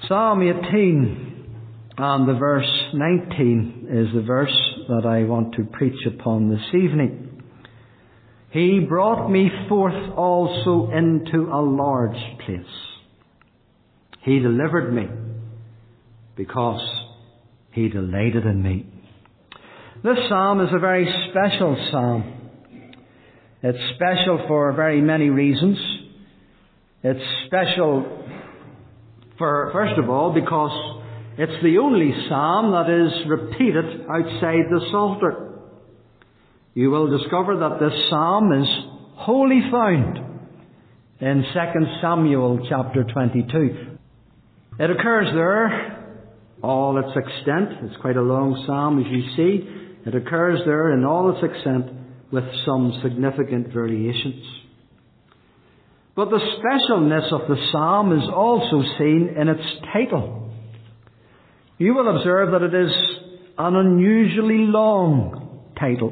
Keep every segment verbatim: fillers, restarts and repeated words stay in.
Psalm eighteen and the verse nineteen is the verse that I want to preach upon this evening. He brought me forth also into a large place. He delivered me because He delighted in me. This psalm is a very special psalm. It's special for very many reasons. It's special for, first of all, because it's the only psalm that is repeated outside the Psalter. You will discover that this psalm is wholly found in Second Samuel chapter twenty-two. It occurs there all its extent. It's quite a long psalm, as you see. It occurs there in all its extent with some significant variations. But the specialness of the psalm is also seen in its title. You will observe that it is an unusually long title.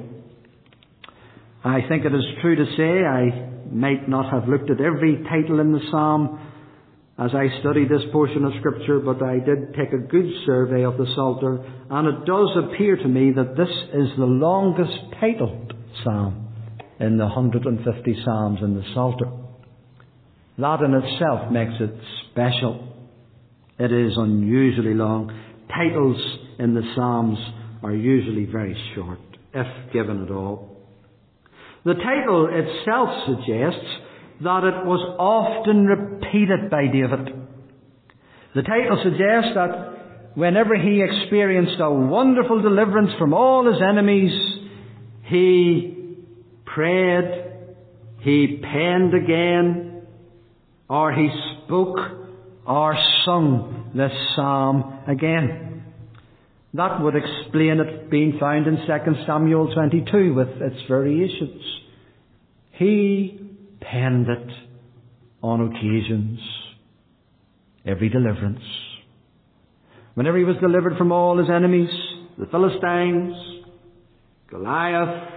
I think it is true to say I might not have looked at every title in the psalm as I studied this portion of Scripture, but I did take a good survey of the Psalter, and it does appear to me that this is the longest titled psalm in the one hundred fifty psalms in the Psalter. That in itself makes it special. It is unusually long. Titles in the Psalms are usually very short, if given at all. The title itself suggests that it was often repeated by David. The title suggests that whenever he experienced a wonderful deliverance from all his enemies, he prayed, he penned again, or he spoke or sung this psalm again. That would explain it being found in Second Samuel twenty-two with its variations. He penned it on occasions, every deliverance. Whenever he was delivered from all his enemies, the Philistines, Goliath,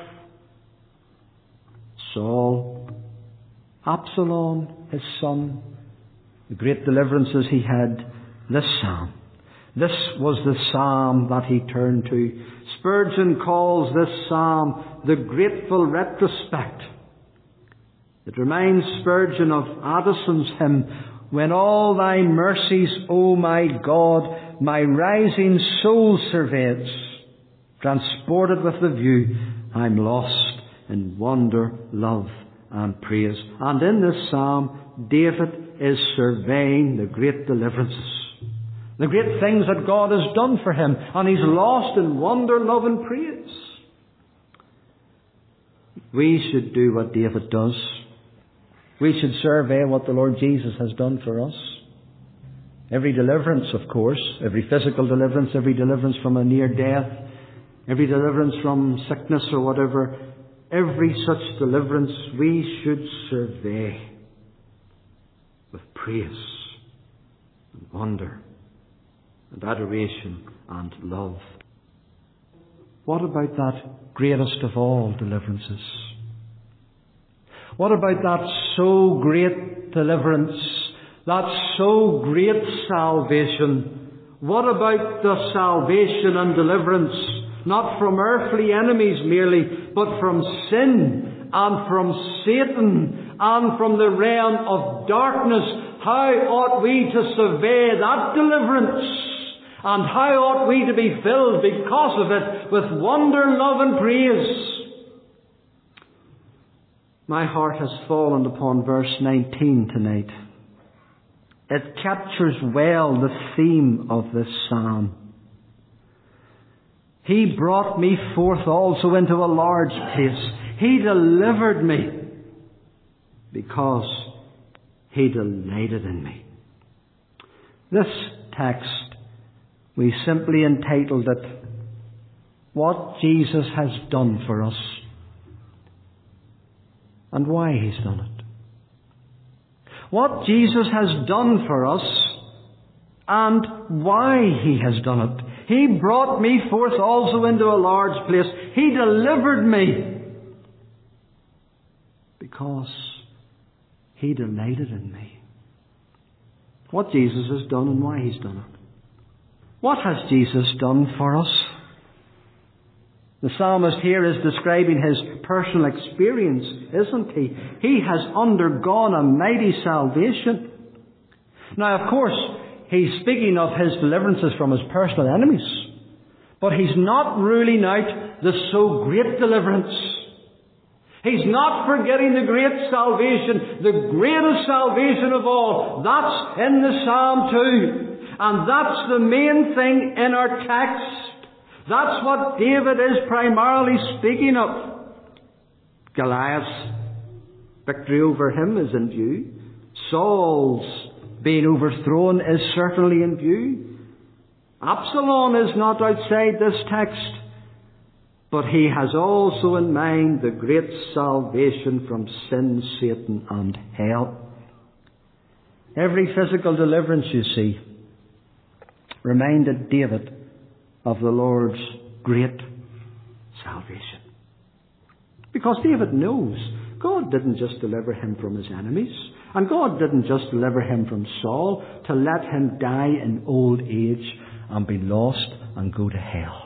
Saul, Absalom, his son, the great deliverances he had, this psalm. This was the psalm that he turned to. Spurgeon calls this psalm the grateful retrospect. It reminds Spurgeon of Addison's hymn, "When all thy mercies, O my God, my rising soul surveys, transported with the view, I'm lost in wonder, love and praise." And in this psalm, David is surveying the great deliverances, the great things that God has done for him, and he's lost in wonder, love and praise. We should do what David does. We should survey what the Lord Jesus has done for us. Every deliverance, of course, every physical deliverance, every deliverance from a near death, every deliverance from sickness or whatever, every such deliverance we should survey with praise and wonder and adoration and love. What about that greatest of all deliverances? What about that so great deliverance, that so great salvation? What about the salvation and deliverance, not from earthly enemies merely, but from sin and from Satan and from the realm of darkness? How ought we to survey that deliverance? And how ought we to be filled because of it with wonder, love and praise? My heart has fallen upon verse nineteen tonight. It captures well the theme of this psalm. He brought me forth also into a large place. He delivered me because He delighted in me. This text, we simply entitled it, "What Jesus Has Done for Us and Why He's Done It." What Jesus has done for us and why He has done it. He brought me forth also into a large place. He delivered me because He delighted in me. what Jesus has done and why he's done it. What has Jesus done for us? The psalmist here is describing his personal experience, isn't he? He has undergone a mighty salvation. Now, of course, he's speaking of his deliverances from his personal enemies. But he's not ruling out the so great deliverance. He's not forgetting the great salvation, the greatest salvation of all. That's in the Psalm too. And that's the main thing in our text. That's what David is primarily speaking of. Goliath's victory over him is in view. Saul's being overthrown is certainly in view. Absalom is not outside this text. But he has also in mind the great salvation from sin, Satan, and hell. Every physical deliverance, you see, reminded David of the Lord's great salvation. Because David knows God didn't just deliver him from his enemies, and God didn't just deliver him from Saul to let him die in old age and be lost and go to hell.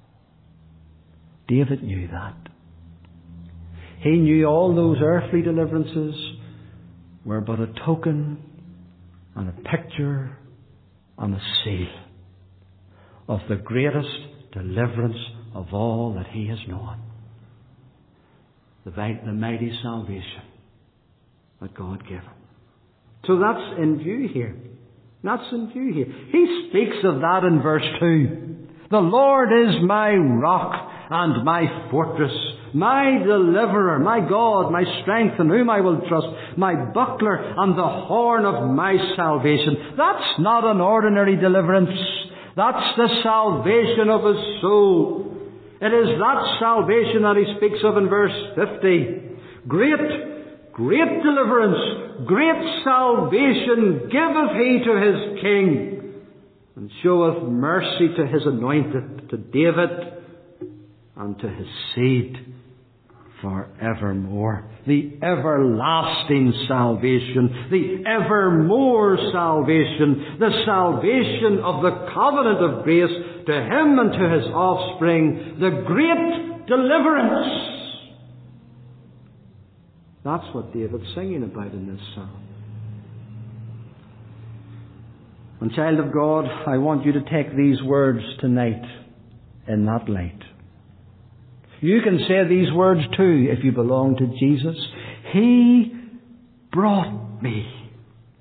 David knew that. He knew all those earthly deliverances were but a token and a picture and a seal of the greatest deliverance of all that he has known. The, the mighty salvation that God gave him. So that's in view here. That's in view here. He speaks of that in verse two. The Lord is my rock and my fortress, my deliverer, my God, my strength, in whom I will trust, my buckler and the horn of my salvation. That's not an ordinary deliverance. That's the salvation of his soul. It is that salvation that he speaks of in verse fifty. Great, great deliverance, great salvation giveth he to his king, and showeth mercy to his anointed, to David, and to his seed forevermore. The everlasting salvation, the evermore salvation, the salvation of the covenant of grace to him and to his offspring, the great deliverance. That's what David's singing about in this psalm. And child of God, I want you to take these words tonight in that light. You can say these words too if you belong to Jesus. He brought me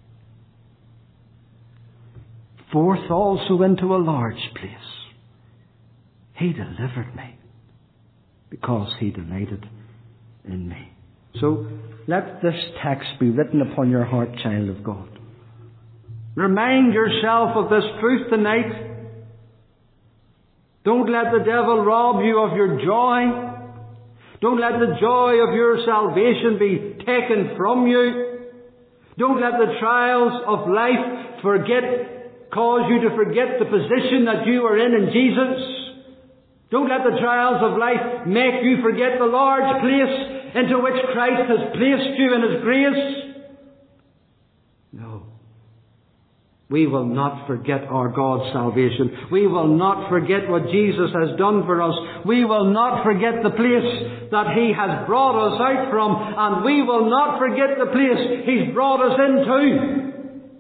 forth also into a large place. He delivered me because he delighted in me. So let this text be written upon your heart, child of God. Remind yourself of this truth tonight. Don't let the devil rob you of your joy. Don't let the joy of your salvation be taken from you. Don't let the trials of life forget, cause you to forget the position that you are in in Jesus. Don't let the trials of life make you forget the large place into which Christ has placed you in his grace. No. We will not forget our God's salvation. We will not forget what Jesus has done for us. We will not forget the place that he has brought us out from. And we will not forget the place he's brought us into.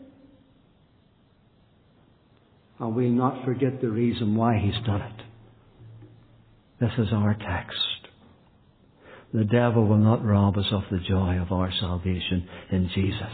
And we'll not forget the reason why he's done it. This is our text. The devil will not rob us of the joy of our salvation in Jesus.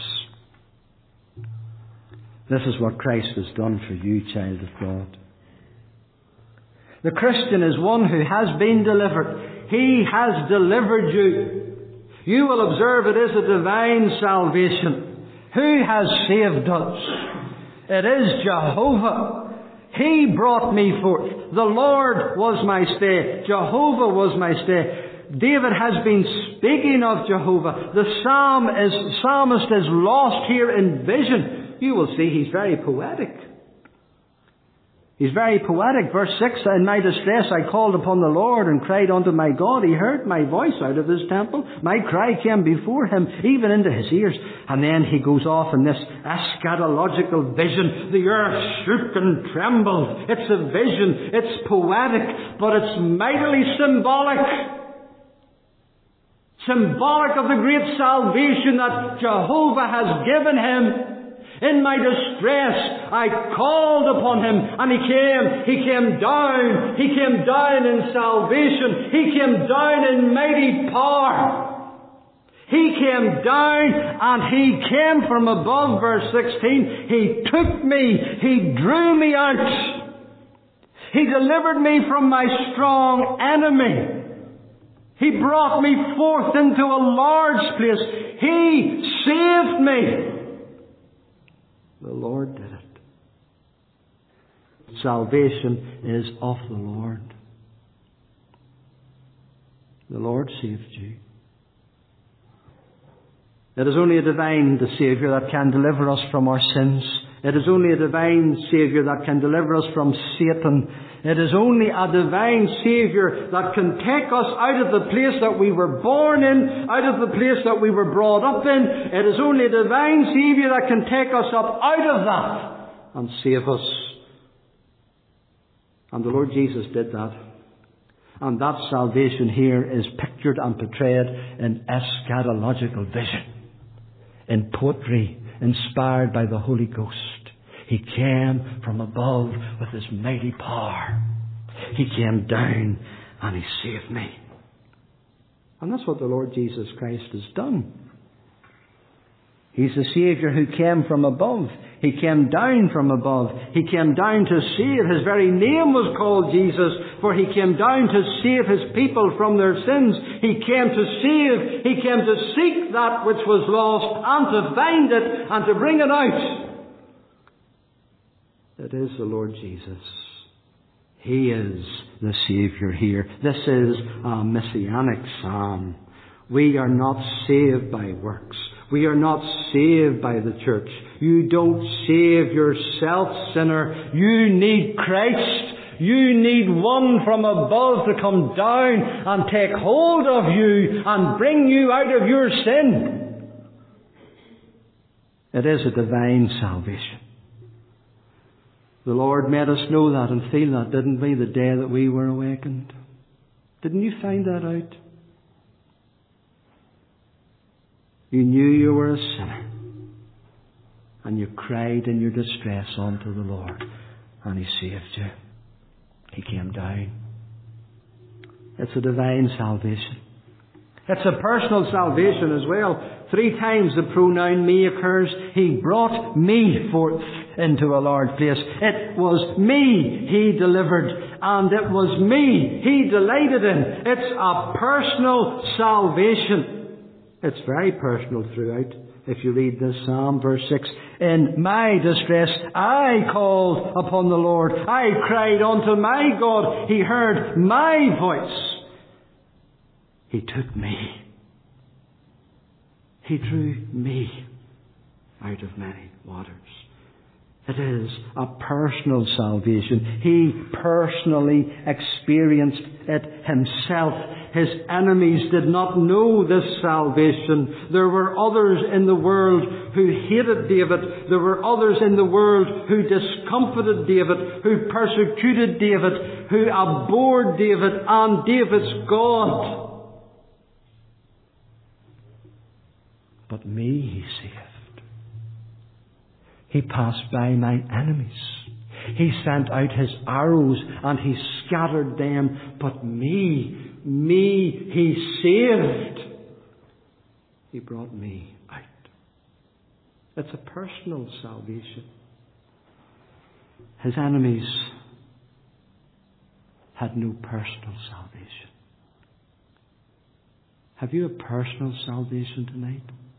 This is what Christ has done for you, child of God. The Christian is one who has been delivered. He has delivered you. You will observe it is a divine salvation. Who has saved us? It is Jehovah. He brought me forth. The Lord was my stay. Jehovah was my stay. David has been speaking of Jehovah. The psalm is, psalmist is lost here in vision. You will see he's very poetic. He's very poetic. Verse six, in my distress I called upon the Lord and cried unto my God. He heard my voice out of his temple. My cry came before him, even into his ears. And then he goes off in this eschatological vision. The earth shook and trembled. It's a vision. It's poetic, but it's mightily symbolic. Symbolic of the great salvation that Jehovah has given him. In my distress, I called upon him, and he came. He came down. He came down in salvation. He came down in mighty power. He came down, and he came from above, verse sixteen. He took me. He drew me out. He delivered me from my strong enemy. He brought me forth into a large place. He saved me. The Lord did it. Salvation is of the Lord. The Lord saved you. It is only a divine Saviour that can deliver us from our sins. It is only a divine Saviour that can deliver us from Satan. It is only a divine Saviour that can take us out of the place that we were born in, out of the place that we were brought up in. It is only a divine Saviour that can take us up out of that and save us. And the Lord Jesus did that. And that salvation here is pictured and portrayed in eschatological vision, in poetry inspired by the Holy Ghost. He came from above with his mighty power. He came down and he saved me. And that's what the Lord Jesus Christ has done. He's the Saviour who came from above. He came down from above. He came down to save. His very name was called Jesus, for he came down to save his people from their sins. He came to save. He came to seek that which was lost and to find it and to bring it out. It is the Lord Jesus. He is the Saviour here. This is a messianic psalm. We are not saved by works. We are not saved by the church. You don't save yourself, sinner. You need Christ. You need one from above to come down and take hold of you and bring you out of your sin. It is a divine salvation. The Lord made us know that and feel that, didn't we, the day that we were awakened? Didn't you find that out? You knew you were a sinner. And you cried in your distress unto the Lord. And he saved you. He came down. It's a divine salvation. It's a personal salvation as well. Three times the pronoun me occurs. He brought me forth into a large place. It was me he delivered, and it was me he delighted in. It's a personal salvation. It's very personal throughout. If you read this psalm, verse six, in my distress I called upon the Lord. I cried unto my God. He heard my voice. He took me. He drew me out of many waters. It is a personal salvation. He personally experienced it himself. His enemies did not know this salvation. There were others in the world who hated David. There were others in the world who discomfited David, who persecuted David, who abhorred David and David's God. But me he saved. He passed by my enemies. He sent out his arrows and he scattered them. But me, me he saved. He brought me out. It's a personal salvation. His enemies had no personal salvation. Have you a personal salvation tonight?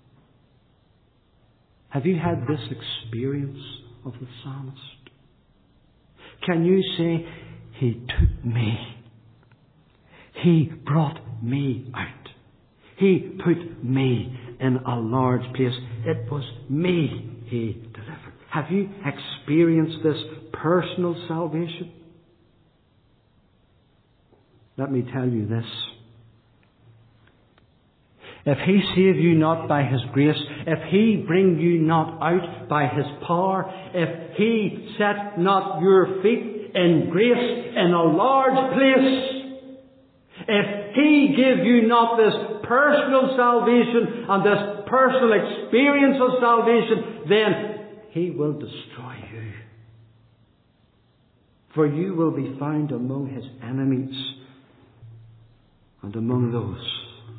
Have you had this experience of the psalmist? Can you say, he took me. He brought me out. He put me in a large place. It was me he delivered. Have you experienced this personal salvation? Let me tell you this. If He save you not by His grace, if He bring you not out by His power, if He set not your feet in grace in a large place, if He give you not this personal salvation and this personal experience of salvation, then He will destroy you. For you will be found among His enemies and among those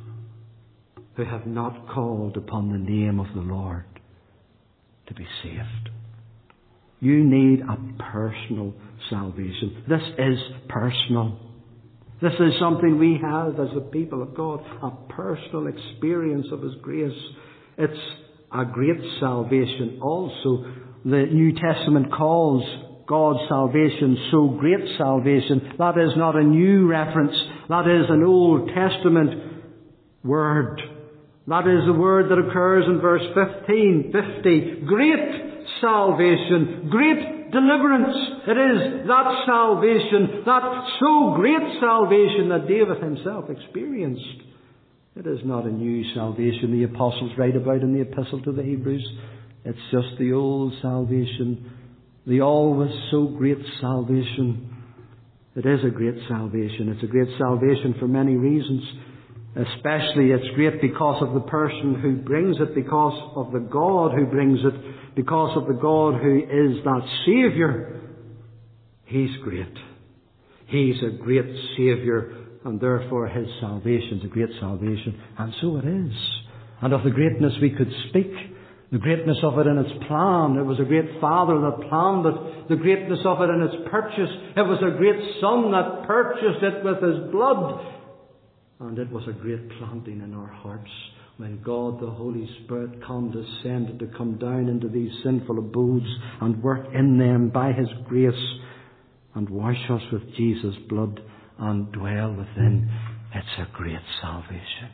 who have not called upon the name of the Lord to be saved. You need a personal salvation. This is personal. This is something we have as a people of God, a personal experience of His grace. It's a great salvation also. The New Testament calls God's salvation so great salvation. That is not a new reference. That is an Old Testament word. That is the word that occurs in verse fifteen, fifty. Great salvation, great deliverance. It is that salvation, that so great salvation that David himself experienced. It is not a new salvation the apostles write about in the epistle to the Hebrews. It's just the old salvation, the always so great salvation. It is a great salvation. It's a great salvation for many reasons. Especially it's great because of the person who brings it, because of the God who brings it, because of the God who is that Saviour. He's great. He's a great Saviour, and therefore His salvation is a great salvation. And so it is. And of the greatness we could speak, the greatness of it in its plan. It was a great Father that planned it. The greatness of it in its purchase. It was a great Son that purchased it with His blood. And it was a great planting in our hearts when God the Holy Spirit condescended to come down into these sinful abodes and work in them by His grace and wash us with Jesus' blood and dwell within. It's a great salvation.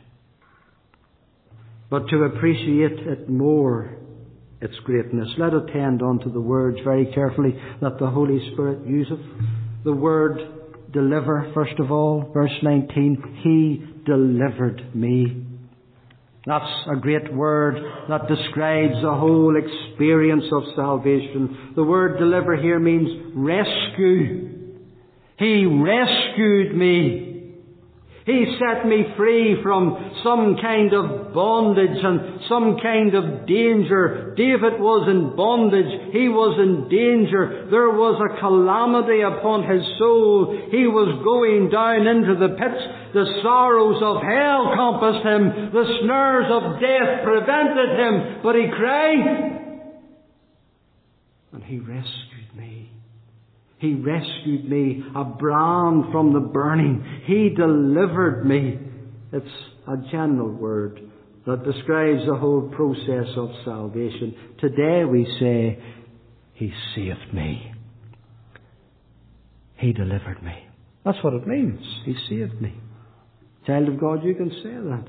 But to appreciate it more, its greatness, let us attend unto the words very carefully that the Holy Spirit useth. The word deliver, first of all, verse nineteen, He delivered me. That's a great word that describes the whole experience of salvation. The word deliver here means rescue. He rescued me. He set me free from some kind of bondage and some kind of danger. David was in bondage. He was in danger. There was a calamity upon his soul. He was going down into the pits. The sorrows of hell compassed him. The snares of death prevented him. But he cried, and He rescued me. He rescued me, a brand from the burning. He delivered me. It's a general word that describes the whole process of salvation. Today we say, He saved me. He delivered me. That's what it means. He saved me. Child of God, you can say that.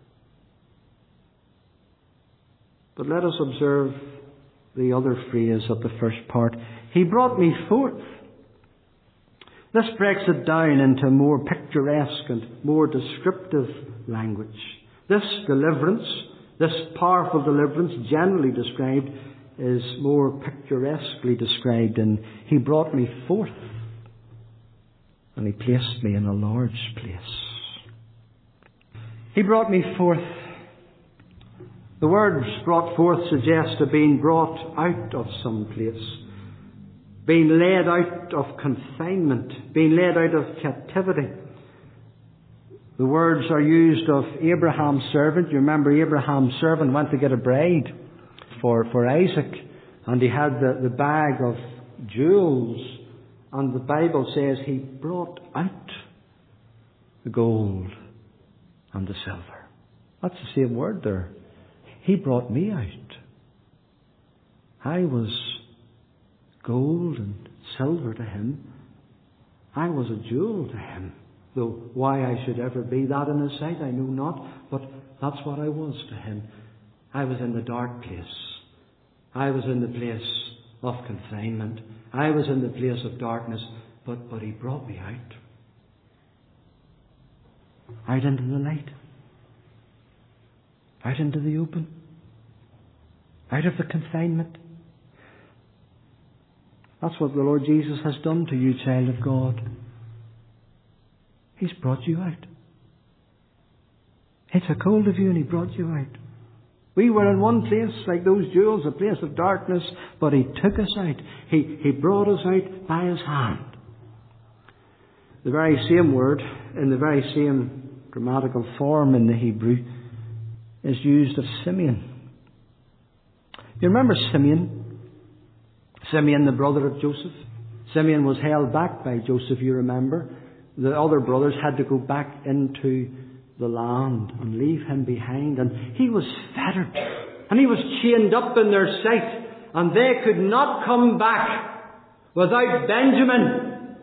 But let us observe the other phrase of the first part. He brought me forth. This breaks it down into more picturesque and more descriptive language. This deliverance, this powerful deliverance, generally described, is more picturesquely described in He brought me forth and He placed me in a large place. He brought me forth. The words brought forth suggest to being brought out of some place, being led out of confinement, being led out of captivity. The words are used of Abraham's servant. You remember Abraham's servant went to get a bride for, for Isaac, and he had the, the bag of jewels, and the Bible says he brought out the gold and the silver. That's the same word there. He brought me out. I was gold and silver to Him. I was a jewel to Him. Though why I should ever be that in His sight, I know not. But that's what I was to Him. I was in the dark place. I was in the place of confinement. I was in the place of darkness, but, but He brought me out. Out into the light. Out into the open. Out of the confinement. That's what the Lord Jesus has done to you, child of God. He's brought you out. He took hold of you and He brought you out. We were in one place, like those jewels, a place of darkness, but He took us out. He, he brought us out by His hand. The very same word, in the very same grammatical form in the Hebrew, is used of Simeon. You remember Simeon? Simeon, the brother of Joseph. Simeon was held back by Joseph, you remember. The other brothers had to go back into the land and leave him behind. And he was fettered. And he was chained up in their sight. And they could not come back without Benjamin.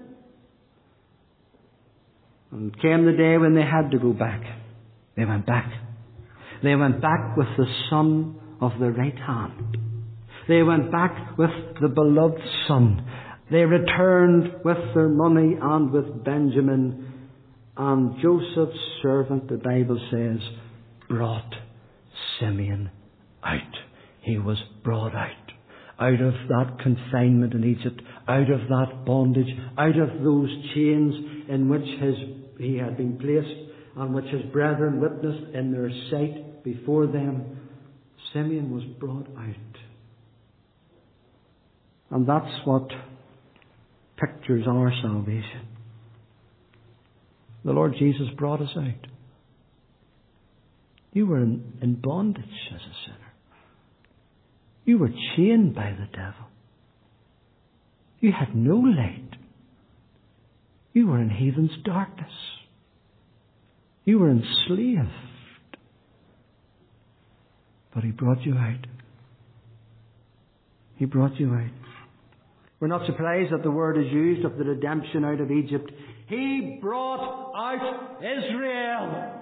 And came the day when they had to go back. They went back. They went back with the son of the right hand. They went back with the beloved son. They returned with their money and with Benjamin. And Joseph's servant, the Bible says, brought Simeon out. He was brought out. Out of that confinement in Egypt. Out of that bondage. Out of those chains in which his, he had been placed. And which his brethren witnessed in their sight before them. Simeon was brought out. And that's what pictures our salvation. The Lord Jesus brought us out. You were in, in bondage as a sinner. You were chained by the devil. You had no light. You were in heathen's darkness. You were enslaved. But He brought you out. He brought you out. We're not surprised that the word is used of the redemption out of Egypt. He brought out Israel.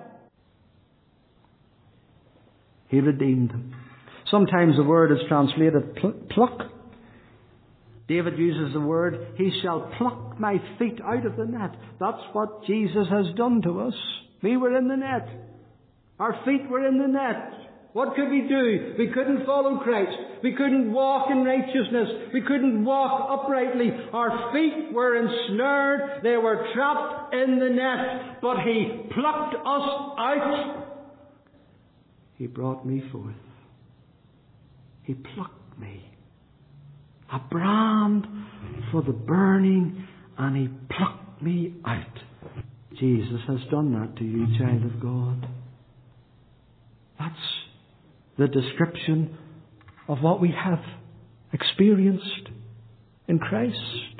He redeemed them. Sometimes the word is translated pl- pluck. David uses the word, He shall pluck my feet out of the net. That's what Jesus has done to us. We were in the net. Our feet were in the net. What could we do? We couldn't follow Christ. We couldn't walk in righteousness. We couldn't walk uprightly. Our feet were ensnared. They were trapped in the net. But He plucked us out. He brought me forth. He plucked me. A brand for the burning, and He plucked me out. Jesus has done that to you, child of God. That's the description of what we have experienced in Christ.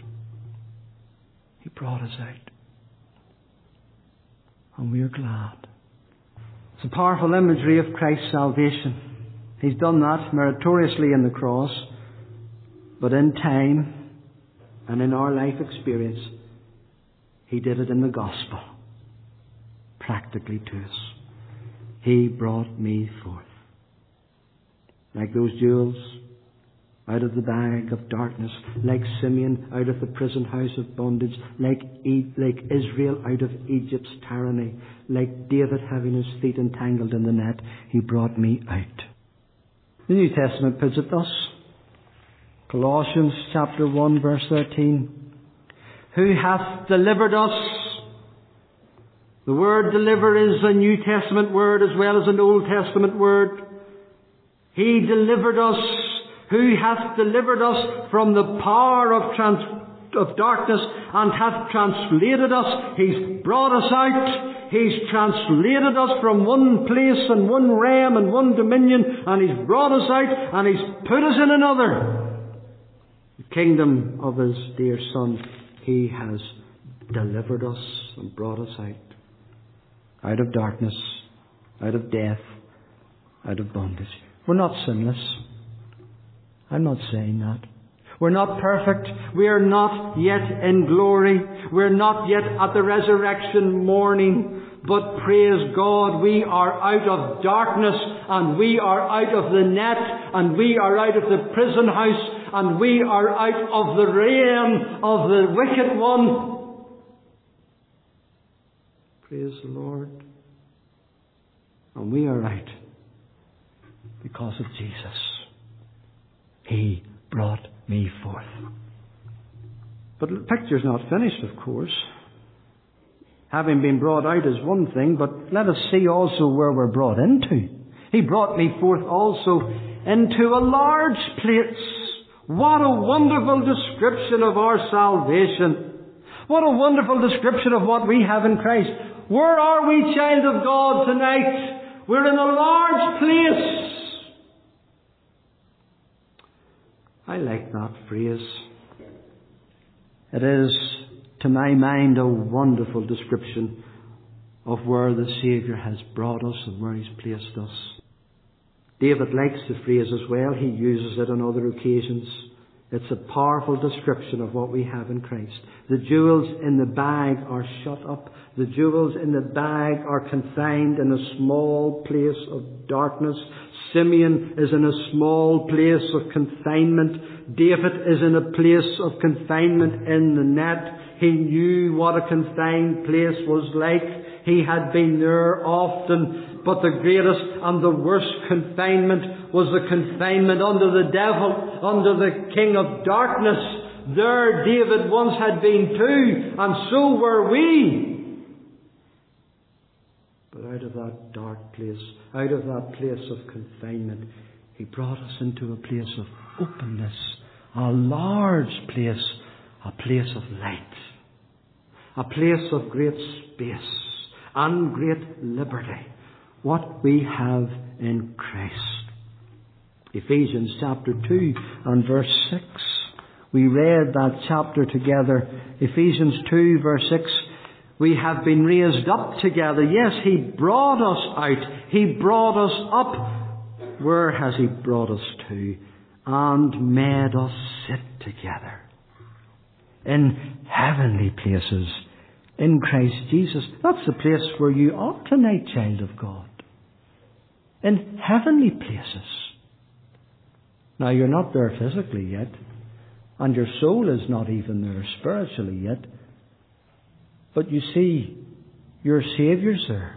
He brought us out. And we are glad. It's a powerful imagery of Christ's salvation. He's done that meritoriously in the cross. But in time and in our life experience, He did it in the gospel. Practically to us. He brought me forth. Like those jewels out of the bag of darkness, like Simeon out of the prison house of bondage, like e- like Israel out of Egypt's tyranny, like David having his feet entangled in the net, He brought me out. The New Testament puts it thus. Colossians chapter one verse thirteen. Who hath delivered us? The word deliver is a New Testament word as well as an Old Testament word. He delivered us. Who hath delivered us from the power of, trans- of darkness and hath translated us. He's brought us out. He's translated us from one place and one realm and one dominion, and He's brought us out and He's put us in another. The kingdom of His dear Son. He has delivered us and brought us out. Out of darkness, out of death, out of bondage. We're not sinless. I'm not saying that. We're not perfect. We are not yet in glory. We're not yet at the resurrection morning. But praise God, we are out of darkness and we are out of the net and we are out of the prison house and we are out of the reign of the wicked one. Praise the Lord. And we are out because of Jesus. He brought me forth. But the picture's not finished, of course. Having been brought out is one thing, but let us see also where we're brought into. He brought me forth also into a large place. What a wonderful description of our salvation. What a wonderful description of what we have in Christ. Where are we, child of God, tonight? We're in a large place. I like that phrase. It is, to my mind, a wonderful description of where the Saviour has brought us and where He's placed us. David likes the phrase as well. He uses it on other occasions. It's a powerful description of what we have in Christ. The jewels in the bag are shut up. The jewels in the bag are confined in a small place of darkness. Simeon is in a small place of confinement. David is in a place of confinement in the net. He knew what a confined place was like. He had been there often. But the greatest and the worst confinement was the confinement under the devil, under the king of darkness. There David once had been too, and so were we. But out of that dark place, out of that place of confinement, He brought us into a place of openness, a large place, a place of light, a place of great space and great liberty. What we have in Christ. Ephesians chapter two and verse six. We read that chapter together. Ephesians two verse six. We have been raised up together. Yes, He brought us out. He brought us up. Where has He brought us to? And made us sit together in heavenly places in Christ Jesus. That's the place where you ought tonight, child of God. In heavenly places. Now, you're not there physically yet, and your soul is not even there spiritually yet. But you see, your Saviour's there.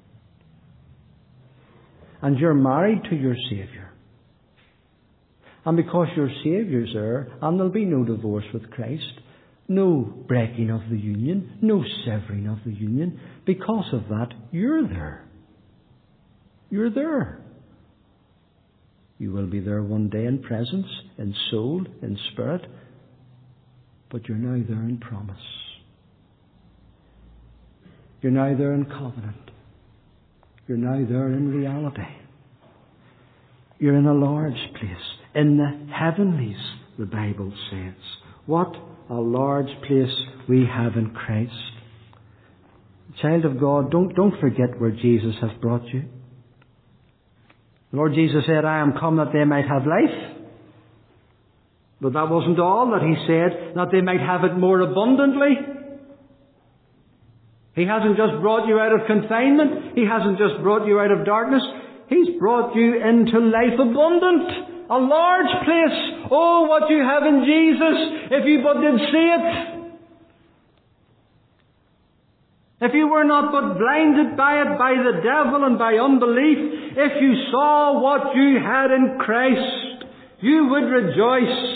And you're married to your Saviour. And because your Saviour's there, and there'll be no divorce with Christ, no breaking of the union, no severing of the union, because of that, you're there. You're there. You will be there one day in presence, in soul, in spirit, but you're now there in promise. You're now there in covenant. You're now there in reality. You're in a large place, in the heavenlies, the Bible says. What a large place we have in Christ. Child of God, don't, don't forget where Jesus has brought you. The Lord Jesus said, I am come that they might have life. But that wasn't all that He said, that they might have it more abundantly. He hasn't just brought you out of confinement. He hasn't just brought you out of darkness. He's brought you into life abundant. A large place. Oh, what you have in Jesus, if you but did see it. If you were not but blinded by it, by the devil and by unbelief, if you saw what you had in Christ, you would rejoice.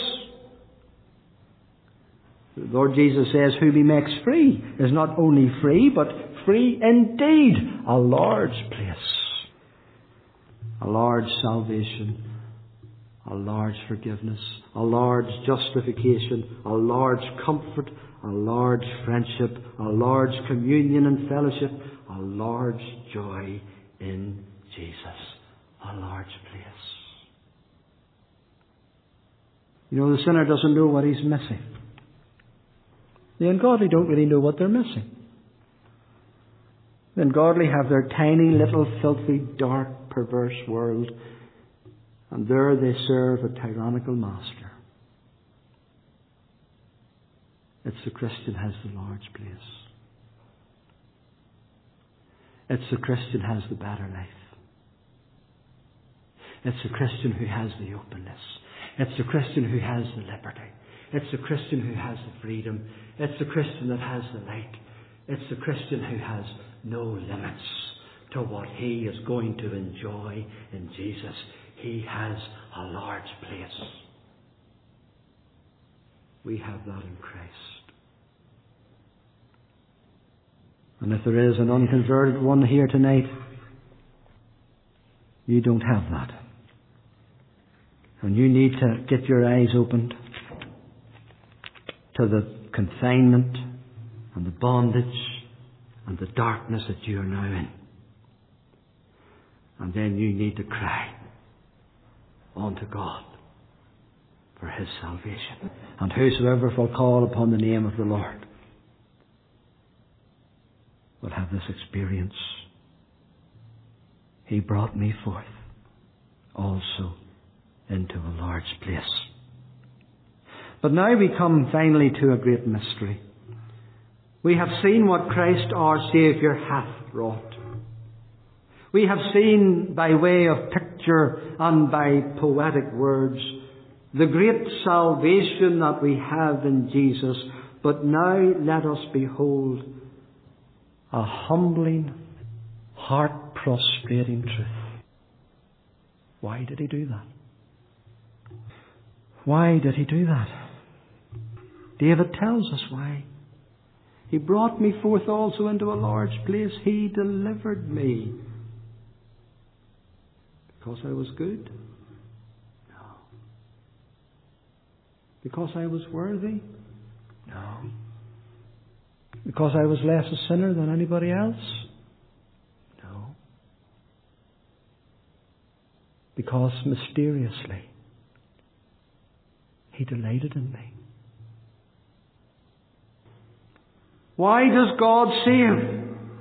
The Lord Jesus says, whom He makes free is not only free, but free indeed. A large place. A large salvation. A large forgiveness. A large justification. A large comfort. A large friendship, a large communion and fellowship, a large joy in Jesus. A large place. You know, the sinner doesn't know what he's missing. The ungodly don't really know what they're missing. The ungodly have their tiny, little, filthy, dark, perverse world, and there they serve a tyrannical master. It's the Christian has the large place. It's the Christian has the better life. It's the Christian who has the openness. It's the Christian who has the liberty. It's the Christian who has the freedom. It's the Christian that has the light. It's the Christian who has no limits to what he is going to enjoy in Jesus. He has a large place. We have that in Christ. And if there is an unconverted one here tonight, you don't have that. And you need to get your eyes opened to the confinement and the bondage and the darkness that you are now in. And then you need to cry unto God for His salvation. And whosoever will call upon the name of the Lord will have this experience. He brought me forth also into a large place. But now we come finally to a great mystery. We have seen what Christ our Saviour hath wrought. We have seen by way of picture and by poetic words the great salvation that we have in Jesus. But now let us behold a humbling, heart-prostrating truth. Why did He do that? Why did He do that? David tells us why. He brought me forth also into a large place. He delivered me. Because I was good? No. Because I was worthy? No. Because I was less a sinner than anybody else? No. Because mysteriously He delighted in me. Why does God save?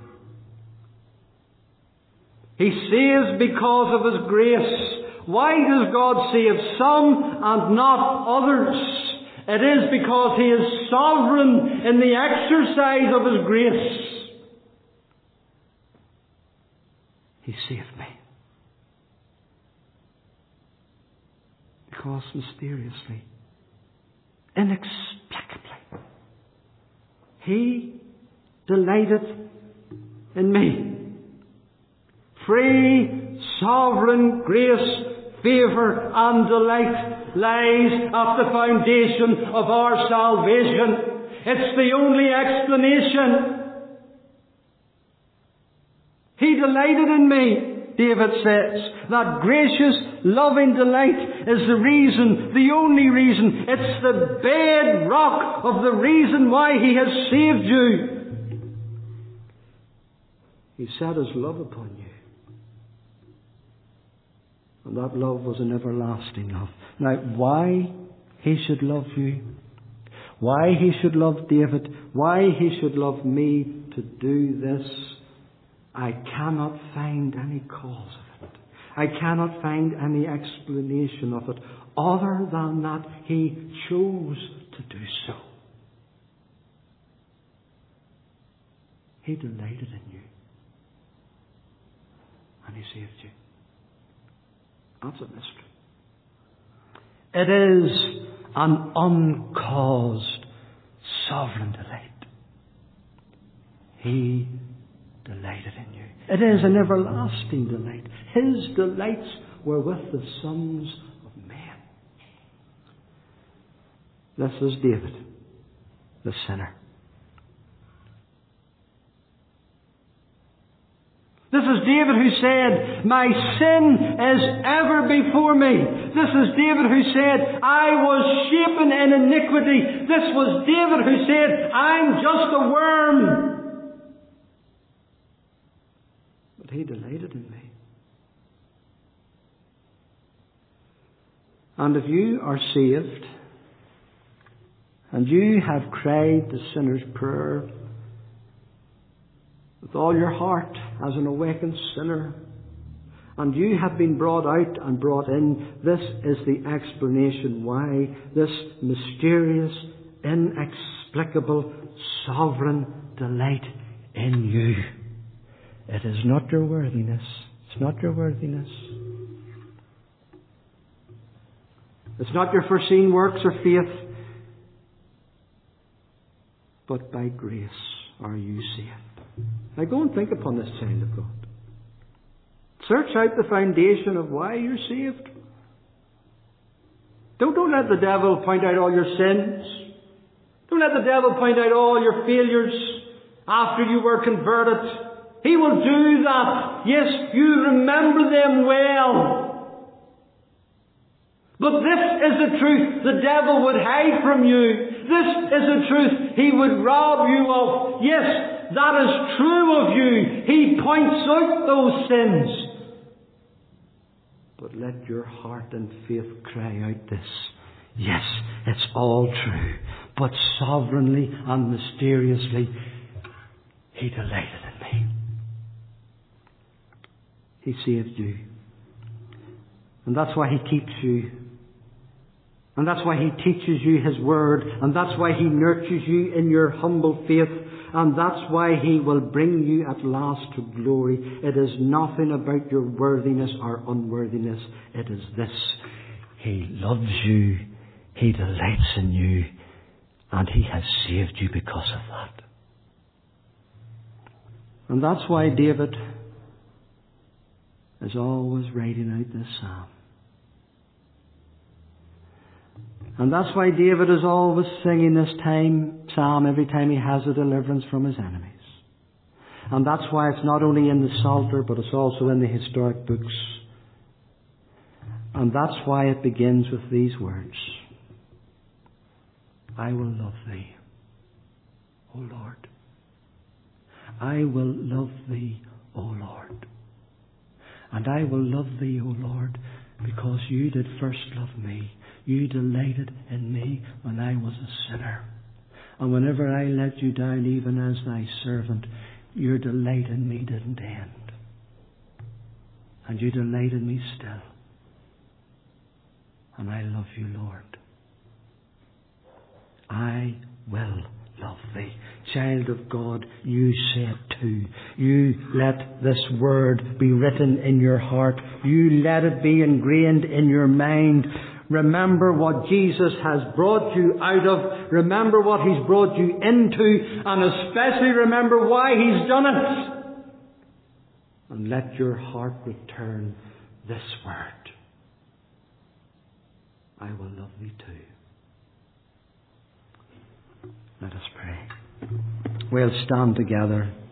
He saves because of His grace. Why does God save some and not others? It is because He is sovereign in the exercise of His grace. He saved me. Because mysteriously, inexplicably, He delighted in me. Free, sovereign grace, favour and delight lies at the foundation of our salvation. It's the only explanation. He delighted in me, David says. That gracious, loving delight is the reason, the only reason. It's the bedrock of the reason why He has saved you. He set His love upon you. And that love was an everlasting love. Now, why He should love you, why He should love David, why He should love me to do this, I cannot find any cause of it. I cannot find any explanation of it other than that He chose to do so. He delighted in you. And He saved you. That's a mystery. It is an uncaused sovereign delight. He delighted in you. It is an everlasting delight. His delights were with the sons of men. This is David, the sinner. This is David who said, my sin is ever before me. This is David who said, I was shapen in iniquity. This was David who said, I'm just a worm. But He delighted in me. And if you are saved, and you have cried the sinner's prayer, with all your heart as an awakened sinner, and you have been brought out and brought in, this is the explanation why this mysterious, inexplicable, sovereign delight in you. It is not your worthiness. It's not your worthiness. It's not your foreseen works or faith. But by grace are you saved. Now go and think upon this, child of God. Search out the foundation of why you're saved. Don't, don't let the devil point out all your sins. Don't let the devil point out all your failures after you were converted. He will do that. Yes, you remember them well. But this is the truth the devil would hide from you. This is the truth he would rob you of. Yes, that is true of you. He points out those sins. But let your heart and faith cry out this. Yes, it's all true. But sovereignly and mysteriously, He delighted in me. He saved you. And that's why He keeps you. And that's why He teaches you His Word. And that's why He nurtures you in your humble faith. And that's why He will bring you at last to glory. It is nothing about your worthiness or unworthiness. It is this. He loves you. He delights in you. And He has saved you because of that. And that's why David is always writing out this psalm. And that's why David is always singing this time psalm every time he has a deliverance from his enemies. And that's why it's not only in the Psalter, but it's also in the historic books. And that's why it begins with these words. I will love Thee, O Lord. I will love Thee, O Lord. And I will love Thee, O Lord, because You did first love me. You delighted in me when I was a sinner. And whenever I let You down, even as Thy servant, Your delight in me didn't end. And You delight in me still. And I love You, Lord. I will love Thee. Child of God, you say it too. You let this word be written in your heart. You let it be ingrained in your mind. Remember what Jesus has brought you out of. Remember what He's brought you into. And especially remember why He's done it. And let your heart return this word. I will love Thee too. Let us pray. We'll stand together.